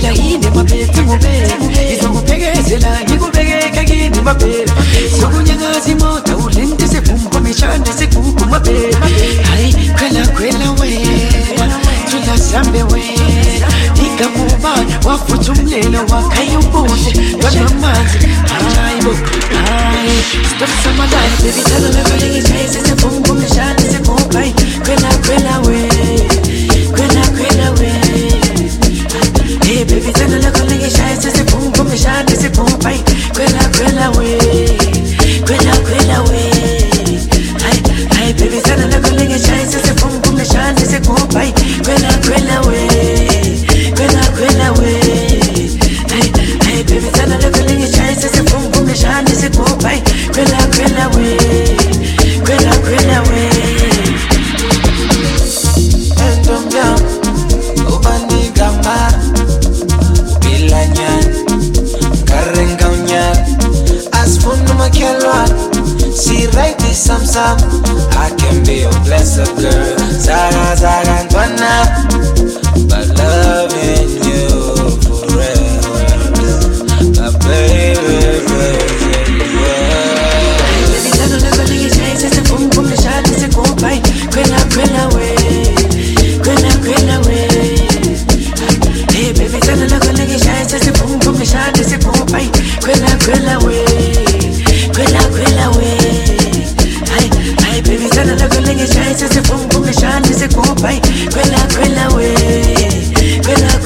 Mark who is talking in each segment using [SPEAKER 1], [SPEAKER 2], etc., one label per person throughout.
[SPEAKER 1] Uvela yini mabethe ngubele izongubhekezela ngikubekeka kini mabele sokunyangaza imoto ulente sevumba meshane segugu mabele hayi kwela wena thula sambe wena ikamuba wafutha umlilo wakhayubuhle kwanamanzi hayibo hayi stop samadani baby tell me what it is sevumba meshane segugu hayi kwela we hey baby tell me what it is sevumba meshane segugu hayi kwela we hey baby tell me what it is sevumba meshane segugu hayi kwela we hey baby tell me what it is sevumba meshane segugu hayi kwela we endombyam ubandigama ubilanyan karengaunyal asfunu makelwan see right this some I can be your blessed girl zaga ntwana but loving you forever my baby Kwela we hey baby tell me look like shine say boom boom shine say boom bye kwela we hey baby tell me look like shine say boom boom shine say boom bye kwela we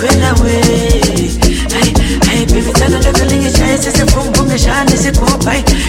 [SPEAKER 1] hey baby tell me look like shine say boom boom shine say boom bye